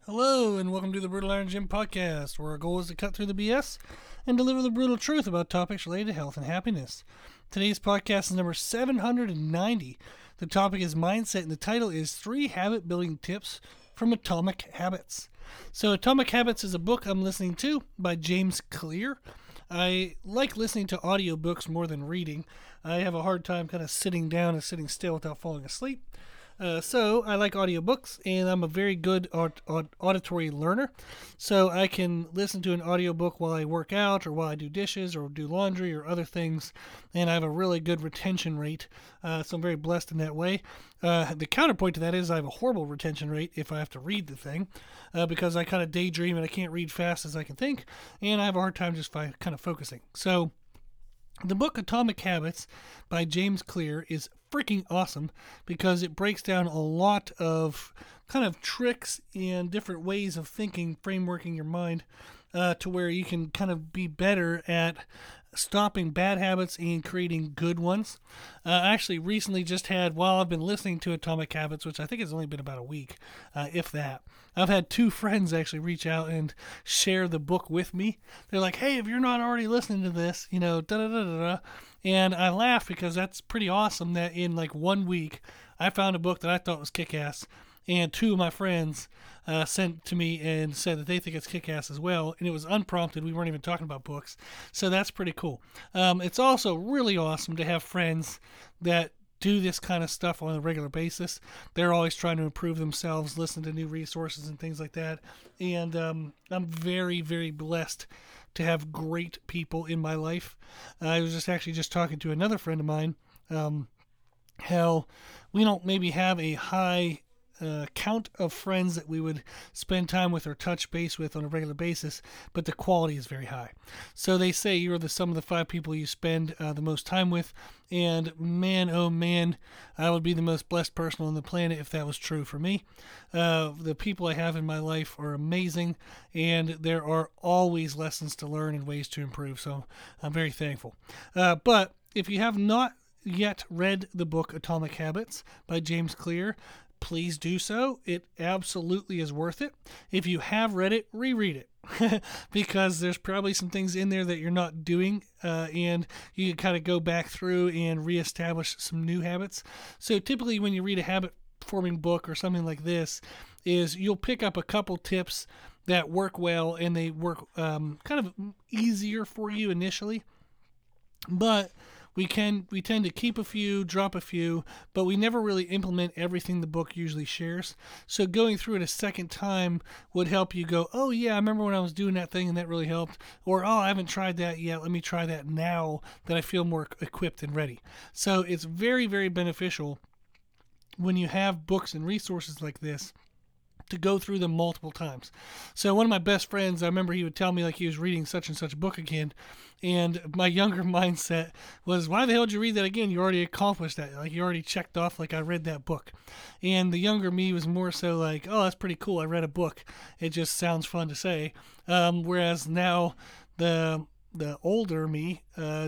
Hello, and welcome to the Brutal Iron Gym podcast, where our goal is to cut through the BS and deliver the brutal truth about topics related to health and happiness. Today's podcast is number 790. The topic is mindset, and the title is 3 Habit Building Tips from Atomic Habits. So, Atomic Habits is a book I'm listening to by James Clear. I like listening to audiobooks more than reading. I have a hard time kind of sitting down and sitting still without falling asleep. So I like audiobooks, and I'm a very good auditory learner. So I can listen to an audiobook while I work out or while I do dishes or do laundry or other things, and I have a really good retention rate. So I'm very blessed in that way. The counterpoint to that is I have a horrible retention rate if I have to read the thing, because I kind of daydream and I can't read fast as I can think, and I have a hard time just kind of focusing. So the book Atomic Habits by James Clear is freaking awesome because it breaks down a lot of kind of tricks and different ways of thinking, frameworking your mind to where you can kind of be better at stopping bad habits and creating good ones. I actually recently just had, while I've been listening to Atomic Habits, which I think has only been about a week, if that, I've had 2 friends actually reach out and share the book with me. They're like, hey, if you're not already listening to this, da-da-da-da-da. And I laugh because that's pretty awesome that in like 1 week, I found a book that I thought was kick-ass, and 2 of my friends sent to me and said that they think it's kick-ass as well, and it was unprompted. We weren't even talking about books, so that's pretty cool. It's also really awesome to have friends that do this kind of stuff on a regular basis. They're always trying to improve themselves, listen to new resources and things like that, and I'm very, very blessed to have great people in my life. I was just talking to another friend of mine, how we don't maybe have a high count of friends that we would spend time with or touch base with on a regular basis, but the quality is very high. So they say you're the sum of the 5 people you spend the most time with, and man, oh man, I would be the most blessed person on the planet if that was true for me. The people I have in my life are amazing, and there are always lessons to learn and ways to improve, so I'm very thankful. But if you have not yet read the book Atomic Habits by James Clear, please do so. It absolutely is worth it. If you have read it, reread it. Because there's probably some things in there that you're not doing, and you can kind of go back through and reestablish some new habits. So typically when you read a habit forming book or something like this, is you'll pick up a couple tips that work well, and they work kind of easier for you initially. But we tend to keep a few, drop a few, but we never really implement everything the book usually shares. So going through it a second time would help you go, oh yeah, I remember when I was doing that thing and that really helped. Or, oh, I haven't tried that yet. Let me try that now that I feel more equipped and ready. So it's very, very beneficial when you have books and resources like this to go through them multiple times. So one of my best friends, I remember he would tell me like he was reading such and such book again, and my younger mindset was, why the hell did you read that again? You already accomplished that. Like, you already checked off like I read that book. And the younger me was more so like, oh, that's pretty cool. I read a book. It just sounds fun to say. Whereas now the older me,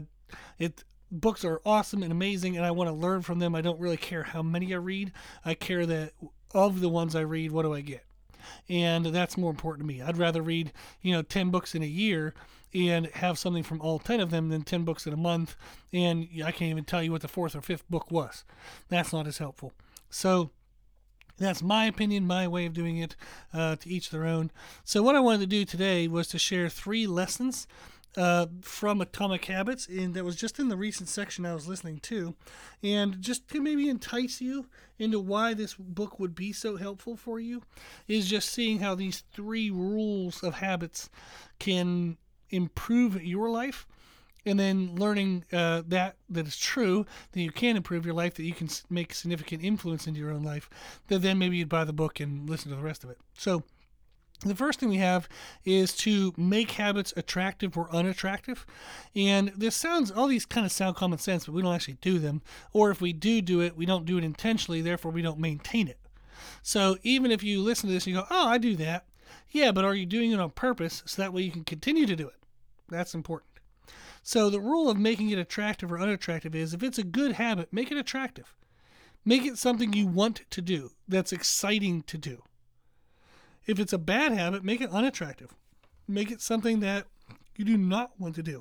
books are awesome and amazing, and I want to learn from them. I don't really care how many I read. I care that of the ones I read, what do I get? And that's more important to me. I'd rather read, 10 books in a year and have something from all 10 of them than 10 books in a month, and I can't even tell you what the 4th or 5th book was. That's not as helpful. So that's my opinion, my way of doing it, to each their own. So what I wanted to do today was to share 3 lessons from Atomic Habits, and that was just in the recent section I was listening to, and just to maybe entice you into why this book would be so helpful for you, is just seeing how these 3 rules of habits can improve your life, and then learning that is true, that you can improve your life, that you can make significant influence into your own life, that then maybe you'd buy the book and listen to the rest of it. So the first thing we have is to make habits attractive or unattractive. And all these kind of sound common sense, but we don't actually do them. Or if we do it, we don't do it intentionally, therefore we don't maintain it. So even if you listen to this and you go, oh, I do that. Yeah, but are you doing it on purpose so that way you can continue to do it? That's important. So the rule of making it attractive or unattractive is, if it's a good habit, make it attractive. Make it something you want to do, that's exciting to do. If it's a bad habit, make it unattractive. Make it something that you do not want to do.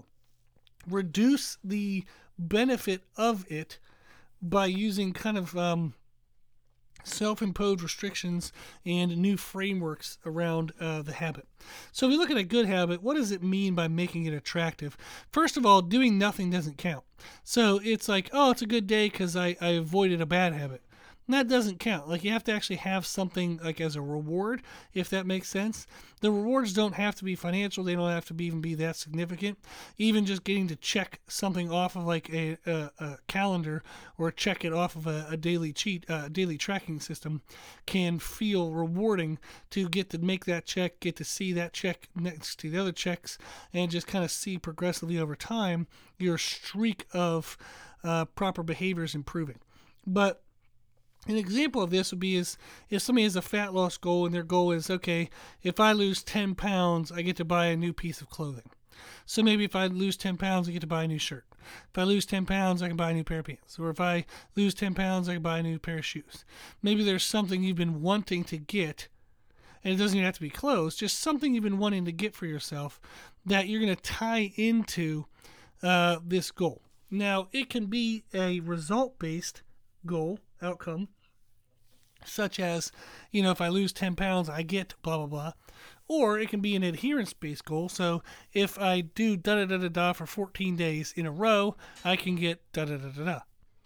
Reduce the benefit of it by using kind of self-imposed restrictions and new frameworks around the habit. So if we look at a good habit, what does it mean by making it attractive? First of all, doing nothing doesn't count. So it's like, oh, it's a good day because I avoided a bad habit. And that doesn't count. Like, you have to actually have something like as a reward, if that makes sense. The rewards don't have to be financial. They don't have to even be that significant. Even just getting to check something off of like a calendar or check it off of a daily tracking system can feel rewarding to get to make that check, get to see that check next to the other checks, and just kind of see progressively over time your streak of proper behaviors improving. But an example of this would be is if somebody has a fat loss goal and their goal is, okay, if I lose 10 pounds, I get to buy a new piece of clothing. So maybe if I lose 10 pounds, I get to buy a new shirt. If I lose 10 pounds, I can buy a new pair of pants. Or if I lose 10 pounds, I can buy a new pair of shoes. Maybe there's something you've been wanting to get, and it doesn't even have to be clothes, just something you've been wanting to get for yourself that you're going to tie into this goal. Now, it can be a result-based goal, outcome, such as, if I lose 10 pounds, I get blah, blah, blah. Or it can be an adherence-based goal. So if I do da-da-da-da-da for 14 days in a row, I can get da-da-da-da-da.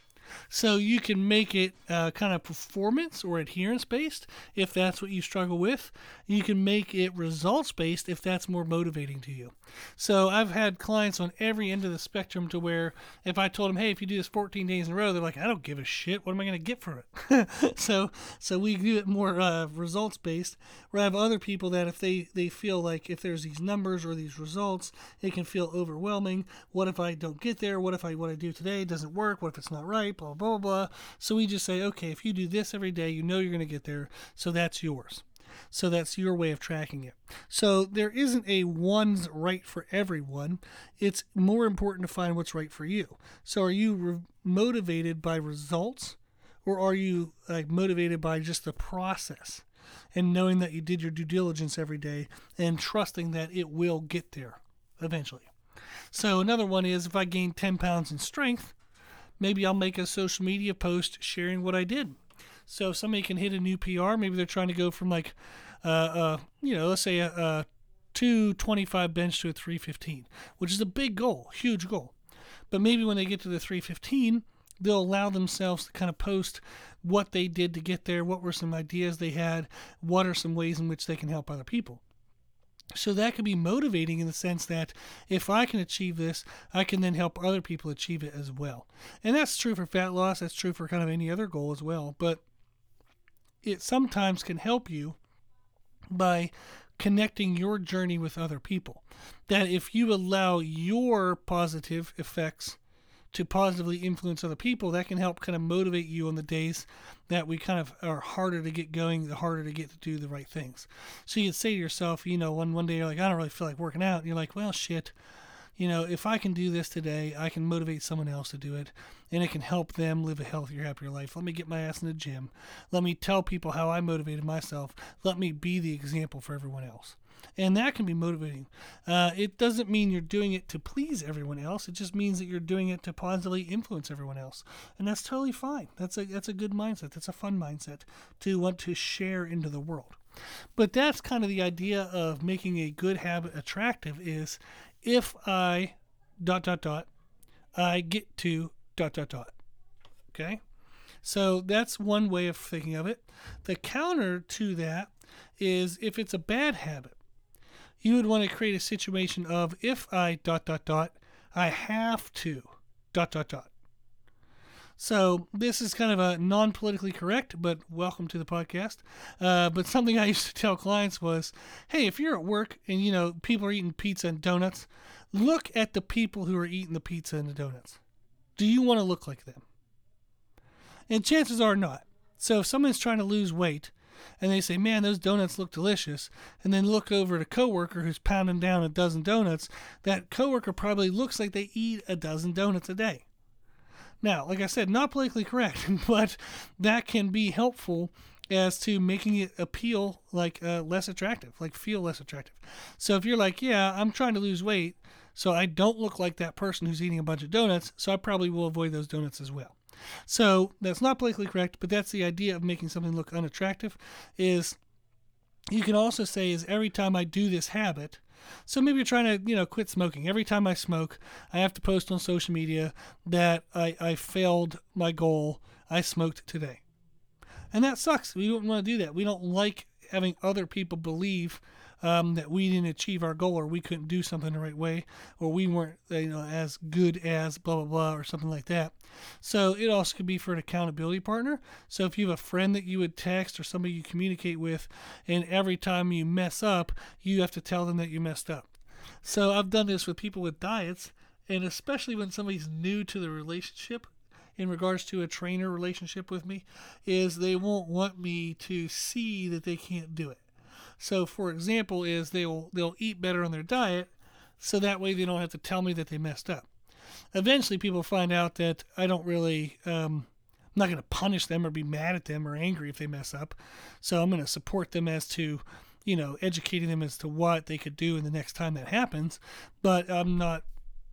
So you can make it kind of performance or adherence-based if that's what you struggle with. You can make it results-based if that's more motivating to you. So I've had clients on every end of the spectrum to where if I told them, hey, if you do this 14 days in a row, they're like, I don't give a shit. What am I going to get for it? So we do it more results-based. Where I have other people that if they feel like if there's these numbers or these results, it can feel overwhelming. What if I don't get there? What if what I do today doesn't work? What if it's not right? Blah, blah, blah. So we just say, okay, if you do this every day, you know you're going to get there. So that's yours. So that's your way of tracking it. So there isn't a one's right for everyone. It's more important to find what's right for you. So are you motivated by results, or are you motivated by just the process and knowing that you did your due diligence every day and trusting that it will get there eventually? So another one is if I gain 10 pounds in strength, maybe I'll make a social media post sharing what I did. So if somebody can hit a new PR, maybe they're trying to go from let's say a 225 bench to a 315, which is a big goal, huge goal. But maybe when they get to the 315, they'll allow themselves to kind of post what they did to get there, what were some ideas they had, what are some ways in which they can help other people. So that could be motivating in the sense that if I can achieve this, I can then help other people achieve it as well. And that's true for fat loss. That's true for kind of any other goal as well. But it sometimes can help you by connecting your journey with other people. That if you allow your positive effects to positively influence other people, that can help kind of motivate you on the days that we kind of are harder to get going, the harder to get to do the right things. So you can say to yourself, one day you're like, I don't really feel like working out. And you're like, well, shit, if I can do this today, I can motivate someone else to do it, and it can help them live a healthier, happier life. Let me get my ass in the gym. Let me tell people how I motivated myself. Let me be the example for everyone else. And that can be motivating. It doesn't mean you're doing it to please everyone else. It just means that you're doing it to positively influence everyone else. And that's totally fine. That's a good mindset. That's a fun mindset to want to share into the world. But that's kind of the idea of making a good habit attractive is if I ... I get to ... Okay? So that's one way of thinking of it. The counter to that is if it's a bad habit, you would want to create a situation of if I ... I have to ... So this is kind of a non-politically correct, but welcome to the podcast. But something I used to tell clients was, hey, if you're at work and, people are eating pizza and donuts, look at the people who are eating the pizza and the donuts. Do you want to look like them? And chances are not. So if someone's trying to lose weight and they say, man, those donuts look delicious, and then look over at a coworker who's pounding down a dozen donuts, that coworker probably looks like they eat a dozen donuts a day. Now, like I said, not politically correct, but that can be helpful as to making it appeal like less attractive, like feel less attractive. So if you're like, yeah, I'm trying to lose weight, so I don't look like that person who's eating a bunch of donuts, so I probably will avoid those donuts as well. So that's not politically correct, but that's the idea of making something look unattractive. Is you can also say is every time I do this habit, so maybe you're trying to, quit smoking. Every time I smoke, I have to post on social media that I failed my goal. I smoked today. And that sucks. We don't want to do that. We don't like having other people believe that we didn't achieve our goal, or we couldn't do something the right way, or we weren't as good as blah, blah, blah, or something like that. So it also could be for an accountability partner. So if you have a friend that you would text or somebody you communicate with, and every time you mess up, you have to tell them that you messed up. So I've done this with people with diets, and especially when somebody's new to the relationship, in regards to a trainer relationship with me, is they won't want me to see that they can't do it. So, for example, is they'll eat better on their diet, so that way they don't have to tell me that they messed up. Eventually, people find out that I don't really, I'm not going to punish them or be mad at them or angry if they mess up. So I'm going to support them as to, educating them as to what they could do in the next time that happens. But I'm not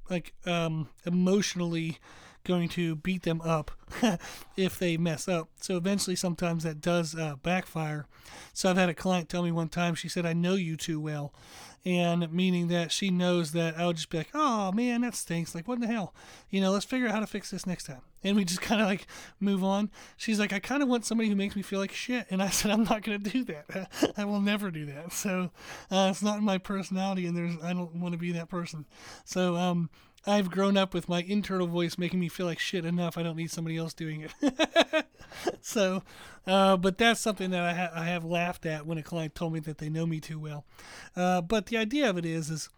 emotionally going to beat them up if they mess up. So eventually sometimes that does backfire. So I've had a client tell me one time, she said, I know you too well. And meaning that she knows that I would just be like, oh man, that stinks. Like, what in the hell? Let's figure out how to fix this next time. And we just kind of move on. She's like, I kind of want somebody who makes me feel like shit. And I said, I'm not going to do that. I will never do that. So it's not in my personality, and I don't want to be that person. So I've grown up with my internal voice making me feel like shit enough. I don't need somebody else doing it. So, but that's something that I have laughed at when a client told me that they know me too well. But the idea of it is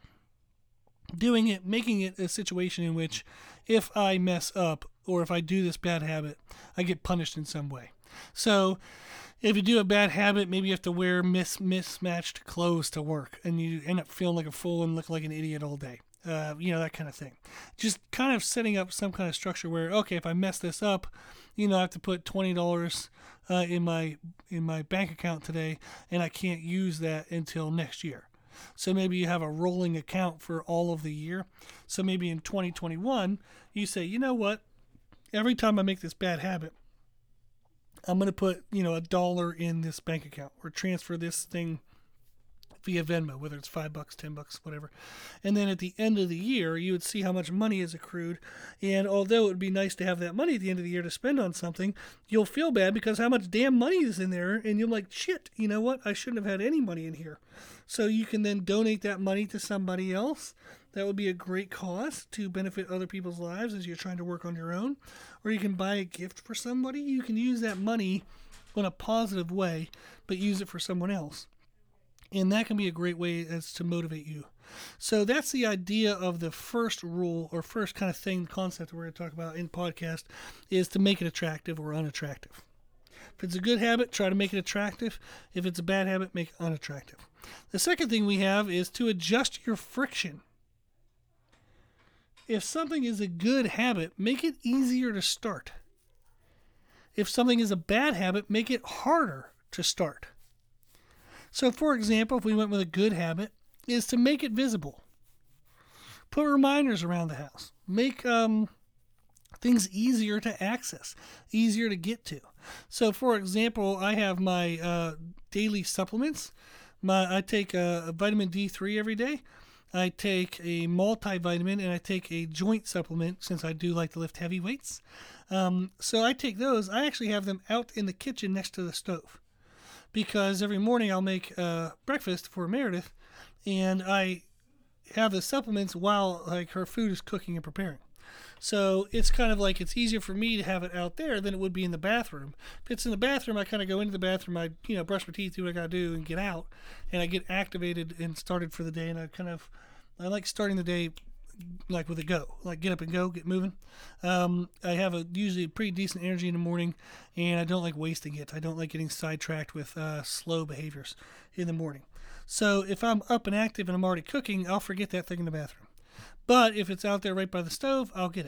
doing it, making it a situation in which if I mess up or if I do this bad habit, I get punished in some way. So if you do a bad habit, maybe you have to wear mismatched clothes to work, and you end up feeling like a fool and look like an idiot all day. That kind of thing. Just kind of setting up some kind of structure where, okay, if I mess this up, I have to put $20 in my bank account today, and I can't use that until next year. So maybe you have a rolling account for all of the year. So maybe in 2021, you say, you know what? Every time I make this bad habit, I'm going to put, $1 in this bank account, or transfer this thing via Venmo, whether it's $5, $10, whatever. And then at the end of the year, you would see how much money is accrued. And although it would be nice to have that money at the end of the year to spend on something, you'll feel bad because how much damn money is in there. And you're like, shit, you know what? I shouldn't have had any money in here. So you can then donate that money to somebody else. That would be a great cause to benefit other people's lives as you're trying to work on your own. Or you can buy a gift for somebody. You can use that money in a positive way, but use it for someone else. And that can be a great way as to motivate you. So that's the idea of the first rule, or first kind of thing, concept we're going to talk about in podcast, is to make it attractive or unattractive. If it's a good habit, try to make it attractive. If it's a bad habit, make it unattractive. The second thing we have is to adjust your friction. If something is a good habit, make it easier to start. If something is a bad habit, make it harder to start. So, for example, if we went with a good habit, is to make it visible. Put reminders around the house. Make things easier to access, easier to get to. So, for example, I have my daily supplements. I take a vitamin D3 every day. I take a multivitamin, and I take a joint supplement since I do like to lift heavy weights. So I take those. I actually have them out in the kitchen next to the stove, because every morning I'll make breakfast for Meredith, and I have the supplements while her food is cooking and preparing. So it's kind of like it's easier for me to have it out there than it would be in the bathroom. If it's in the bathroom, I kind of go into the bathroom, I brush my teeth, do what I gotta do, and get out, and I get activated and started for the day. And I like starting the day with a go, get up and go, get moving. I have usually pretty decent energy in the morning, and I don't like wasting it. I don't like getting sidetracked with slow behaviors in the morning. So if I'm up and active and I'm already cooking, I'll forget that thing in the bathroom. But if it's out there right by the stove, I'll get it.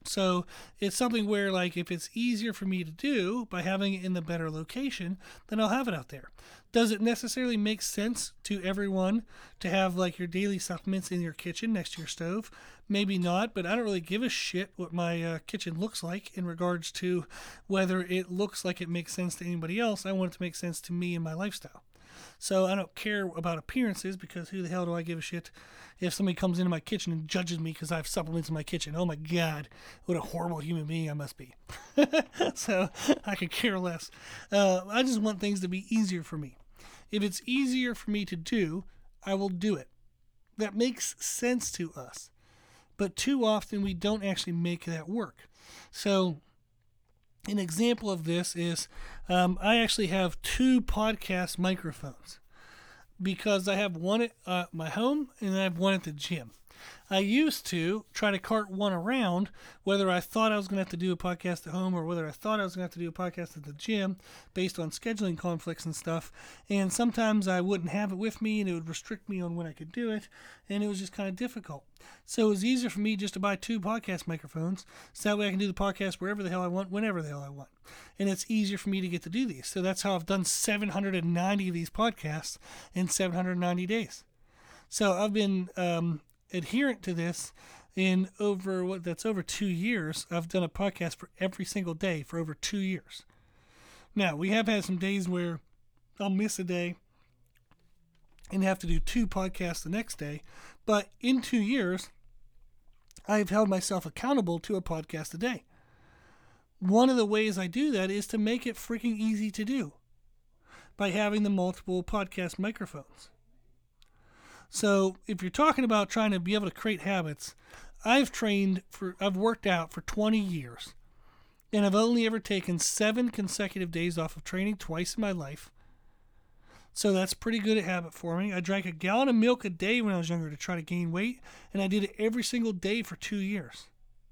So it's something where, like, if it's easier for me to do by having it in the better location, then I'll have it out there. Does it necessarily make sense to everyone to have, like, your daily supplements in your kitchen next to your stove? Maybe not, but I don't really give a shit what my kitchen looks like in regards to whether it looks like it makes sense to anybody else. I want it to make sense to me and my lifestyle. So I don't care about appearances, because who the hell do I give a shit if somebody comes into my kitchen and judges me because I have supplements in my kitchen? Oh my God, what a horrible human being I must be. So I could care less. I just want things to be easier for me. If it's easier for me to do, I will do it. That makes sense to us. But too often we don't actually make that work. So an example of this is I actually have 2 podcast microphones, because I have one at my home and I have one at the gym. I used to try to cart one around, whether I thought I was going to have to do a podcast at home or whether I thought I was going to have to do a podcast at the gym based on scheduling conflicts and stuff. And sometimes I wouldn't have it with me and it would restrict me on when I could do it. And it was just kind of difficult. So it was easier for me just to buy 2 podcast microphones, so that way I can do the podcast wherever the hell I want, whenever the hell I want. And it's easier for me to get to do these. So that's how I've done 790 of these podcasts in 790 days. So I've been adherent to this in over 2 years. I've done a podcast for every single day for over 2 years. Now, we have had some days where I'll miss a day and have to do 2 podcasts the next day, but in 2 years, I've held myself accountable to a podcast a day. One of the ways I do that is to make it freaking easy to do by having the multiple podcast microphones. So if you're talking about trying to be able to create habits, I've worked out for 20 years, and I've only ever taken 7 consecutive days off of training twice in my life. So that's pretty good at habit forming. I drank a gallon of milk a day when I was younger to try to gain weight, and I did it every single day for 2 years.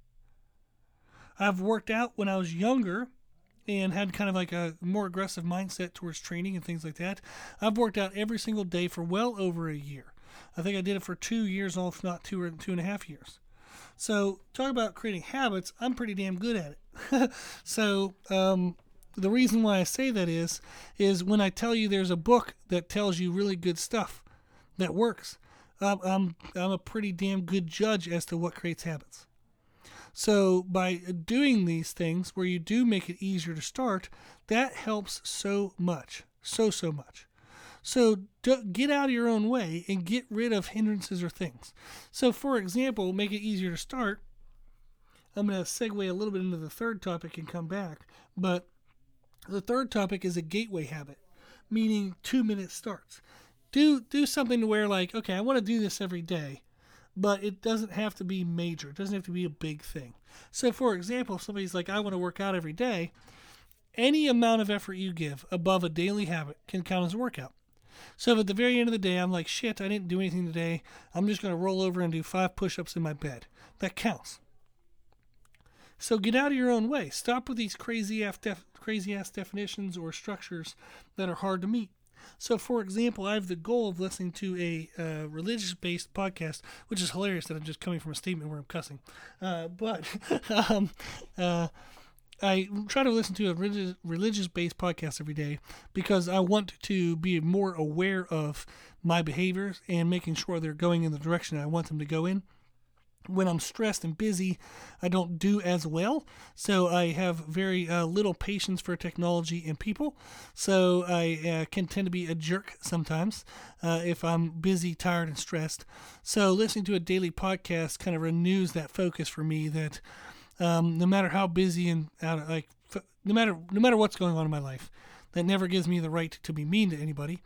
I've worked out when I was younger and had kind of like a more aggressive mindset towards training and things like that. I've worked out every single day for well over a year. I think I did it for 2 years, if not 2.5 years. So talk about creating habits, I'm pretty damn good at it. So the reason why I say that is when I tell you there's a book that tells you really good stuff that works, I'm a pretty damn good judge as to what creates habits. So by doing these things where you do make it easier to start, that helps so much, so much. So get out of your own way and get rid of hindrances or things. So for example, make it easier to start. I'm going to segue a little bit into the third topic and come back. But the third topic is a gateway habit, meaning 2-minute starts. Do something to where, like, okay, I want to do this every day, but it doesn't have to be major. It doesn't have to be a big thing. So for example, if somebody's like, I want to work out every day, any amount of effort you give above a daily habit can count as a workout. So if at the very end of the day, I'm like, shit, I didn't do anything today, I'm just going to roll over and do 5 push-ups in my bed. That counts. So get out of your own way. Stop with these crazy-ass definitions or structures that are hard to meet. So, for example, I have the goal of listening to a religious-based podcast, which is hilarious that I'm just coming from a statement where I'm cussing. But I try to listen to a religious-based podcast every day because I want to be more aware of my behaviors and making sure they're going in the direction I want them to go in. When I'm stressed and busy, I don't do as well. So I have very little patience for technology and people. So I can tend to be a jerk sometimes if I'm busy, tired, and stressed. So listening to a daily podcast kind of renews that focus for me that no matter how busy and no matter what's going on in my life, that never gives me the right to be mean to anybody.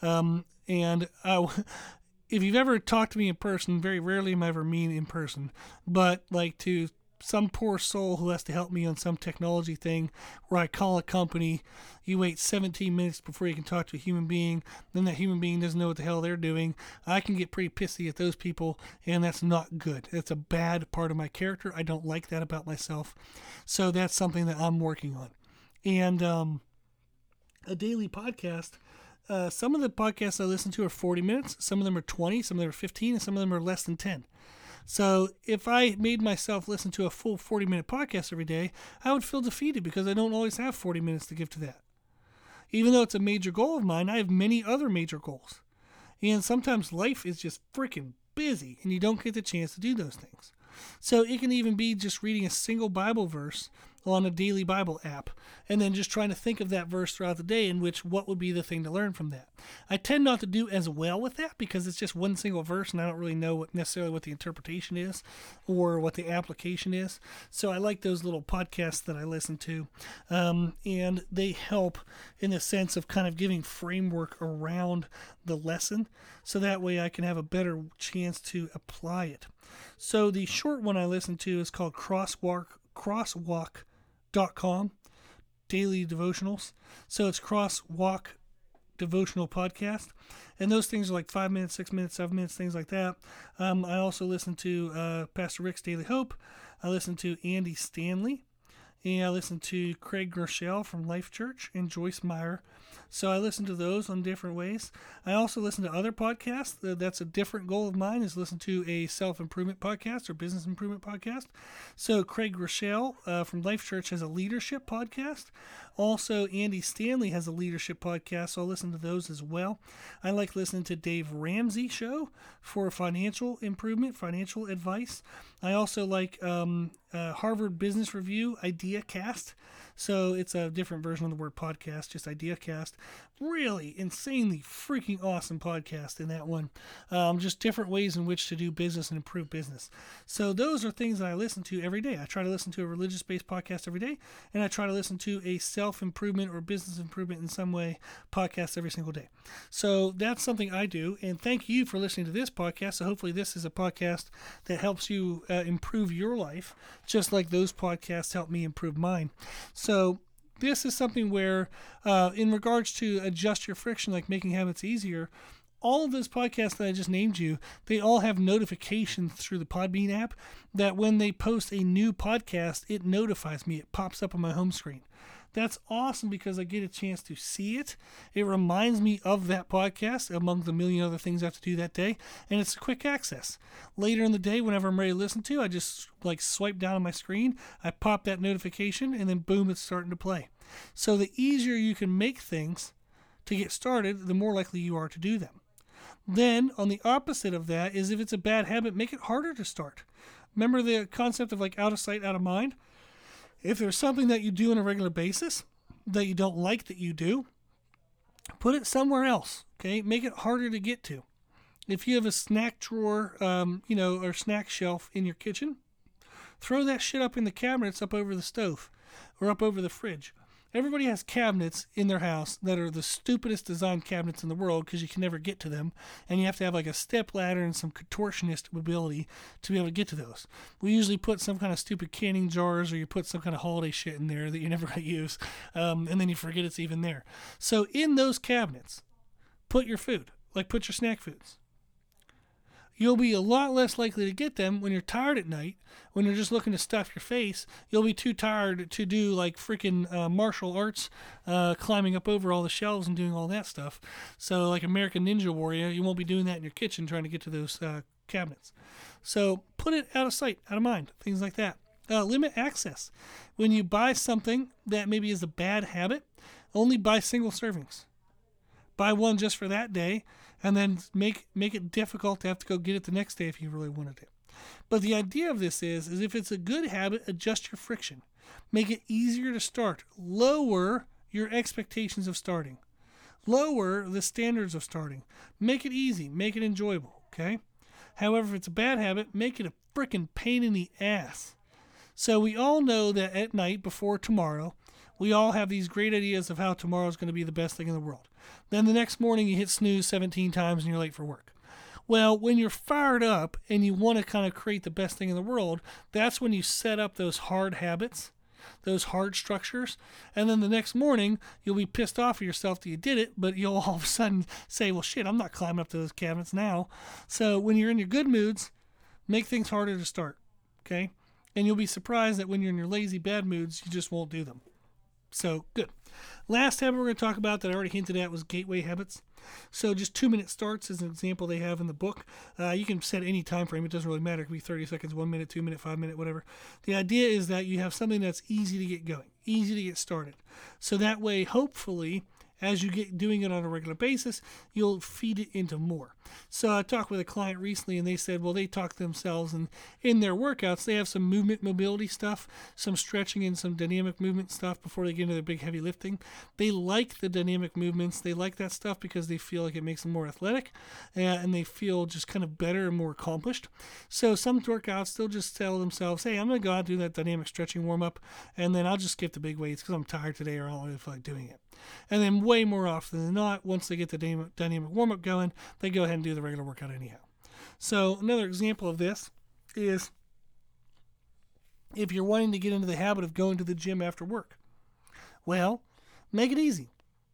If you've ever talked to me in person, very rarely am I ever mean in person, but like to some poor soul who has to help me on some technology thing where I call a company, you wait 17 minutes before you can talk to a human being, then that human being doesn't know what the hell they're doing. I can get pretty pissy at those people, and that's not good. That's a bad part of my character. I don't like that about myself. So that's something that I'm working on. And a daily podcast, some of the podcasts I listen to are 40 minutes, some of them are 20, some of them are 15, and some of them are less than 10. So if I made myself listen to a full 40-minute podcast every day, I would feel defeated because I don't always have 40 minutes to give to that. Even though it's a major goal of mine, I have many other major goals. And sometimes life is just freaking busy and you don't get the chance to do those things. So it can even be just reading a single Bible verse on a daily Bible app and then just trying to think of that verse throughout the day in which what would be the thing to learn from that. I tend not to do as well with that because it's just one single verse and I don't really know necessarily what the interpretation is or what the application is. So I like those little podcasts that I listen to, and they help in the sense of kind of giving framework around the lesson so that way I can have a better chance to apply it. So the short one I listen to is called crosswalk.com, daily devotionals. So it's Crosswalk Devotional Podcast. And those things are like 5 minutes, 6 minutes, 7 minutes, things like that. I also listen to Pastor Rick's Daily Hope. I listen to Andy Stanley. And I listen to Craig Groeschel from Life Church and Joyce Meyer. So I listen to those on different ways. I also listen to other podcasts. That's a different goal of mine, is listen to a self-improvement podcast or business improvement podcast. So Craig Groeschel from Life Church has a leadership podcast. Also, Andy Stanley has a leadership podcast, so I'll listen to those as well. I like listening to Dave Ramsey show for financial improvement, financial advice. I also like Harvard Business Review, IdeaCast. So it's a different version of the word podcast, just IdeaCast. Really insanely freaking awesome podcast in that one. Just different ways in which to do business and improve business. So those are things that I listen to every day. I try to listen to a religious-based podcast every day, and I try to listen to a self-improvement or business improvement in some way podcast every single day. So that's something I do, and thank you for listening to this podcast. So hopefully this is a podcast that helps you improve your life, just like those podcasts help me improve mine. So this is something where, in regards to adjust your friction, like making habits easier, all of those podcasts that I just named you, they all have notifications through the Podbean app that when they post a new podcast, it notifies me. It pops up on my home screen. That's awesome because I get a chance to see it. It reminds me of that podcast among the million other things I have to do that day, and it's quick access. Later in the day, whenever I'm ready to listen to, I just swipe down on my screen, I pop that notification, and then boom, it's starting to play. So the easier you can make things to get started, the more likely you are to do them. Then, on the opposite of that is if it's a bad habit, make it harder to start. Remember the concept of out of sight, out of mind? If there's something that you do on a regular basis that you don't like that you do, put it somewhere else, okay? Make it harder to get to. If you have a snack drawer, or snack shelf in your kitchen, throw that shit up in the cabinets up over the stove or up over the fridge. Everybody has cabinets in their house that are the stupidest designed cabinets in the world because you can never get to them, and you have to have a step ladder and some contortionist ability to be able to get to those. We usually put some kind of stupid canning jars, or you put some kind of holiday shit in there that you're never going to use, and then you forget it's even there. So in those cabinets, put your food, put your snack foods. You'll be a lot less likely to get them when you're tired at night, when you're just looking to stuff your face. You'll be too tired to do freaking martial arts, climbing up over all the shelves and doing all that stuff. So like American Ninja Warrior, you won't be doing that in your kitchen trying to get to those cabinets. So put it out of sight, out of mind, things like that. Limit access. When you buy something that maybe is a bad habit, only buy single servings. Buy one just for that day, and then make it difficult to have to go get it the next day if you really wanted it. But the idea of this is if it's a good habit, adjust your friction. Make it easier to start. Lower your expectations of starting. Lower the standards of starting. Make it easy. Make it enjoyable, okay? However, if it's a bad habit, make it a freaking pain in the ass. So we all know that at night before tomorrow, we all have these great ideas of how tomorrow is going to be the best thing in the world. Then the next morning you hit snooze 17 times and you're late for work. Well, when you're fired up and you want to kind of create the best thing in the world, that's when you set up those hard habits, those hard structures, and then the next morning you'll be pissed off at yourself that you did it, but you'll all of a sudden say, well, shit, I'm not climbing up to those cabinets now. So when you're in your good moods, make things harder to start, okay? And you'll be surprised that when you're in your lazy, bad moods, you just won't do them. So, good. Last habit we're going to talk about that I already hinted at was gateway habits. So just 2-minute starts is an example they have in the book. You can set any time frame. It doesn't really matter. It could be 30 seconds, 1 minute, 2 minute, 5 minute, whatever. The idea is that you have something that's easy to get going, easy to get started. So that way, hopefully, as you get doing it on a regular basis, you'll feed it into more. So I talked with a client recently, and they said, well, they talk themselves, and in their workouts, they have some movement mobility stuff, some stretching and some dynamic movement stuff before they get into their big heavy lifting. They like the dynamic movements. They like that stuff because they feel like it makes them more athletic, and they feel just kind of better and more accomplished. So some workouts, they'll just tell themselves, hey, I'm going to go out and do that dynamic stretching warm-up, and then I'll just skip the big weights because I'm tired today or I don't really feel like doing it. And then way more often than not, once they get the dynamic warm-up going, they go ahead and do the regular workout anyhow. So another example of this is if you're wanting to get into the habit of going to the gym after work. Well, make it easy.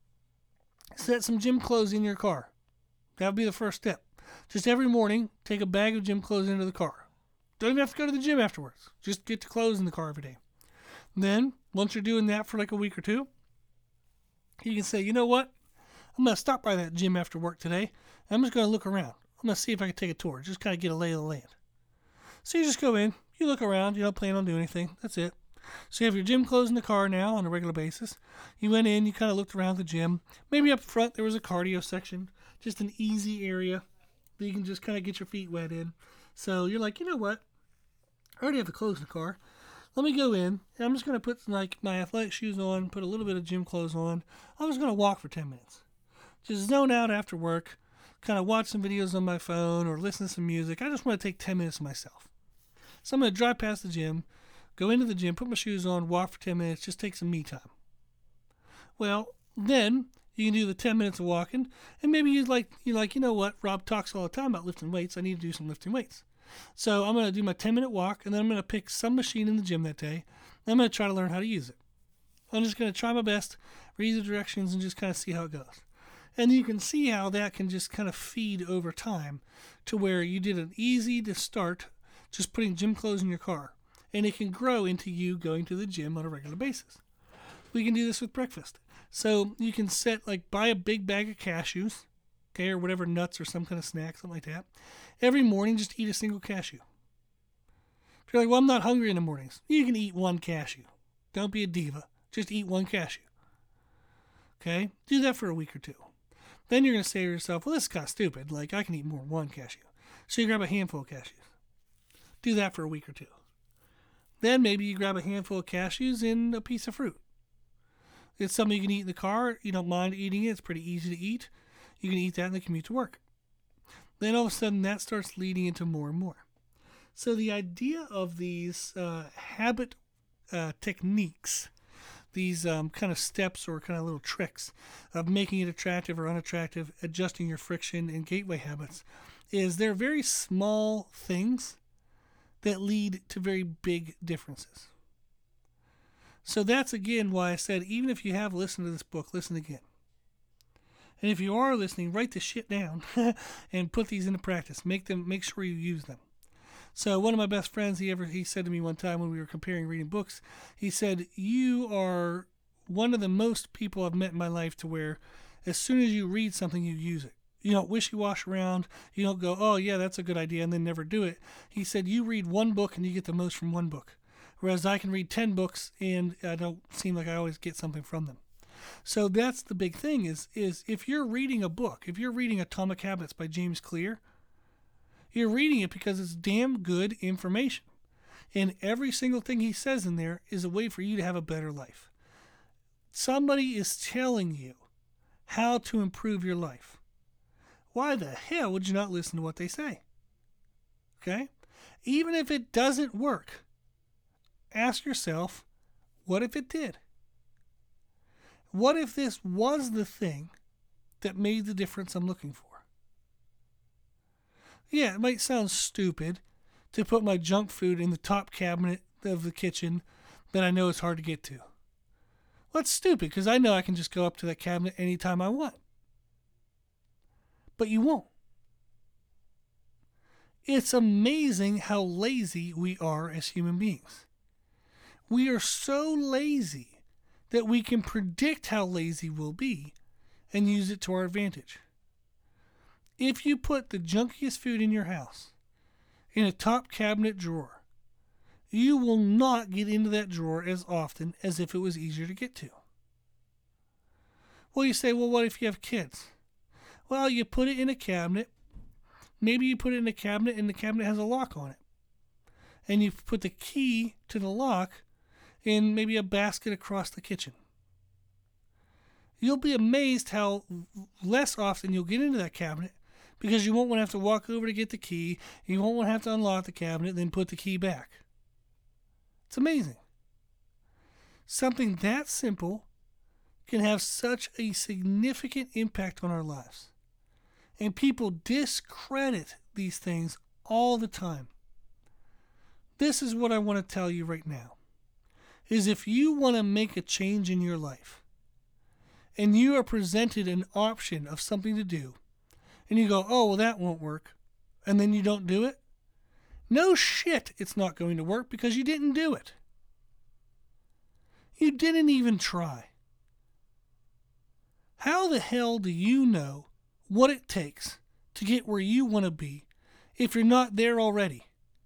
Set some gym clothes in your car. That would be the first step. Just every morning, take a bag of gym clothes into the car. Don't even have to go to the gym afterwards. Just get the clothes in the car every day. Then, once you're doing that for like a week or two, you can say, you know what? I'm going to stop by that gym after work today. And I'm just going to look around. I'm going to see if I can take a tour. Just kind of get a lay of the land. So you just go in. You look around. You don't plan on doing anything. That's it. So you have your gym clothes in the car now on a regular basis. You went in. You kind of looked around the gym. Maybe up front there was a cardio section. Just an easy area that you can just kind of get your feet wet in. So you're like, you know what? I already have the clothes in the car. Let me go in, and I'm just going to put like my athletic shoes on, put a little bit of gym clothes on. I'm just going to walk for 10 minutes. Just zone out after work, kind of watch some videos on my phone or listen to some music. I just want to take 10 minutes to myself. So I'm going to drive past the gym, go into the gym, put my shoes on, walk for 10 minutes, just take some me time. Well, then you can do the 10 minutes of walking, and maybe you're like, you know what, Rob talks all the time about lifting weights. I need to do some lifting weights. So I'm going to do my 10-minute walk, and then I'm going to pick some machine in the gym that day. And I'm going to try to learn how to use it. I'm just going to try my best, read the directions, and just kind of see how it goes. And you can see how that can just kind of feed over time to where you did an easy to start, just putting gym clothes in your car. And it can grow into you going to the gym on a regular basis. We can do this with breakfast. So you can buy a big bag of cashews, okay, or whatever, nuts or some kind of snack, something like that. Every morning, just eat a single cashew. If you're like, well, I'm not hungry in the mornings, you can eat one cashew. Don't be a diva. Just eat one cashew. Okay? Do that for a week or two. Then you're going to say to yourself, well, this is kind of stupid. Like, I can eat more than one cashew. So you grab a handful of cashews. Do that for a week or two. Then maybe you grab a handful of cashews and a piece of fruit. It's something you can eat in the car. You don't mind eating it. It's pretty easy to eat. You can eat that in the commute to work. Then all of a sudden that starts leading into more and more. So the idea of these habit techniques, these kind of steps or kind of little tricks of making it attractive or unattractive, adjusting your friction and gateway habits, is they're very small things that lead to very big differences. So that's again why I said, even if you have listened to this book, listen again. And if you are listening, write this shit down and put these into practice. Make sure you use them. So one of my best friends, he said to me one time when we were comparing reading books, he said, you are one of the most people I've met in my life to where as soon as you read something, you use it. You don't wishy-wash around. You don't go, oh yeah, that's a good idea, and then never do it. He said, you read one book and you get the most from one book. Whereas I can read 10 books and I don't seem like I always get something from them. So that's the big thing is if you're reading a book, if you're reading Atomic Habits by James Clear, you're reading it because it's damn good information. And every single thing he says in there is a way for you to have a better life. Somebody is telling you how to improve your life. Why the hell would you not listen to what they say? Okay? Even if it doesn't work, ask yourself, what if it did? What if this was the thing that made the difference I'm looking for? Yeah, it might sound stupid to put my junk food in the top cabinet of the kitchen that I know is hard to get to. Well, that's stupid because I know I can just go up to that cabinet anytime I want. But you won't. It's amazing how lazy we are as human beings. We are so lazy that we can predict how lazy we'll be and use it to our advantage. if you put the junkiest food in your house in a top cabinet drawer, you will not get into that drawer as often as if it was easier to get to. Well, you say, well, what if you have kids? Well, you put it in a cabinet. Maybe you put it in a cabinet and the cabinet has a lock on it. And you put the key to the lock in maybe a basket across the kitchen. You'll be amazed how less often you'll get into that cabinet because you won't want to have to walk over to get the key. You won't want to have to unlock the cabinet, then put the key back. It's amazing. Something that simple can have such a significant impact on our lives. And people discredit these things all the time. This is what I want to tell you right now. Is if you want to make a change in your life, and you are presented an option of something to do, and you go, oh, well, that won't work, and then you don't do it, no shit it's not going to work because you didn't do it. You didn't even try. How the hell do you know what it takes to get where you want to be if you're not there already?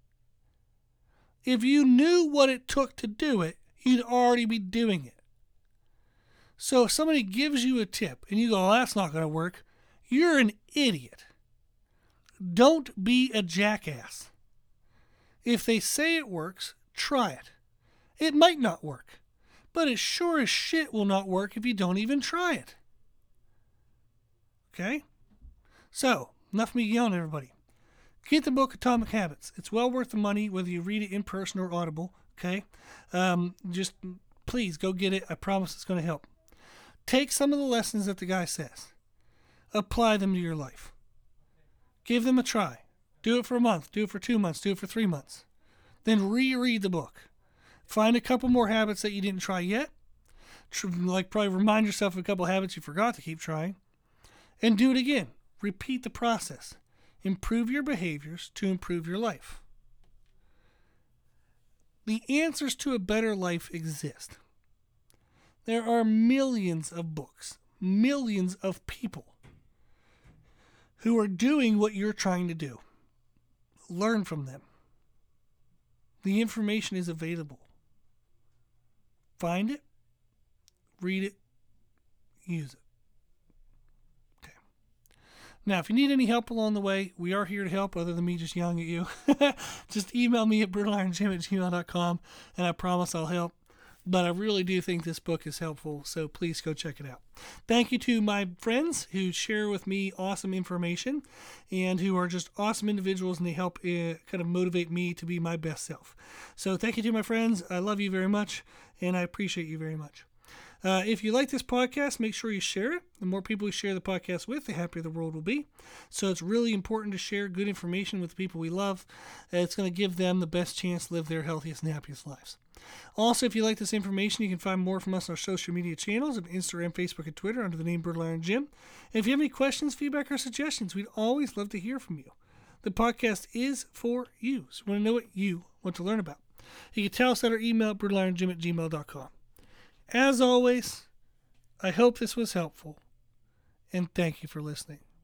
If you knew what it took to do it, you'd already be doing it. So if somebody gives you a tip and you go, oh, that's not going to work, you're an idiot. Don't be a jackass. If they say it works, try it. It might not work, but it sure as shit will not work if you don't even try it. Okay? So, enough of me yelling at everybody. Get the book Atomic Habits. It's well worth the money, whether you read it in person or Audible. Okay? Just please go get it. I promise it's going to help. Take some of the lessons that the guy says. Apply them to your life. Give them a try. Do it for a month. Do it for 2 months. Do it for 3 months. Then reread the book. Find a couple more habits that you didn't try yet. Probably remind yourself of a couple habits you forgot to keep trying. And do it again. Repeat the process. Improve your behaviors to improve your life. The answers to a better life exist. There are millions of books, millions of people who are doing what you're trying to do. Learn from them. The information is available. Find it, read it, use it. Now, if you need any help along the way, we are here to help other than me just yelling at you. Just email me at brittleinjim@gmail.com, and I promise I'll help. But I really do think this book is helpful, so please go check it out. Thank you to my friends who share with me awesome information and who are just awesome individuals, and they help kind of motivate me to be my best self. So thank you to my friends. I love you very much, and I appreciate you very much. If you like this podcast, make sure you share it. The more people we share the podcast with, the happier the world will be. So it's really important to share good information with the people we love. It's going to give them the best chance to live their healthiest and happiest lives. Also, if you like this information, you can find more from us on our social media channels of Instagram, Facebook, and Twitter under the name Brittle Iron Jim. And if you have any questions, feedback, or suggestions, we'd always love to hear from you. The podcast is for you, so we want to know what you want to learn about. You can tell us at our email at brittleinjim@gmail.com. As always, I hope this was helpful, and thank you for listening.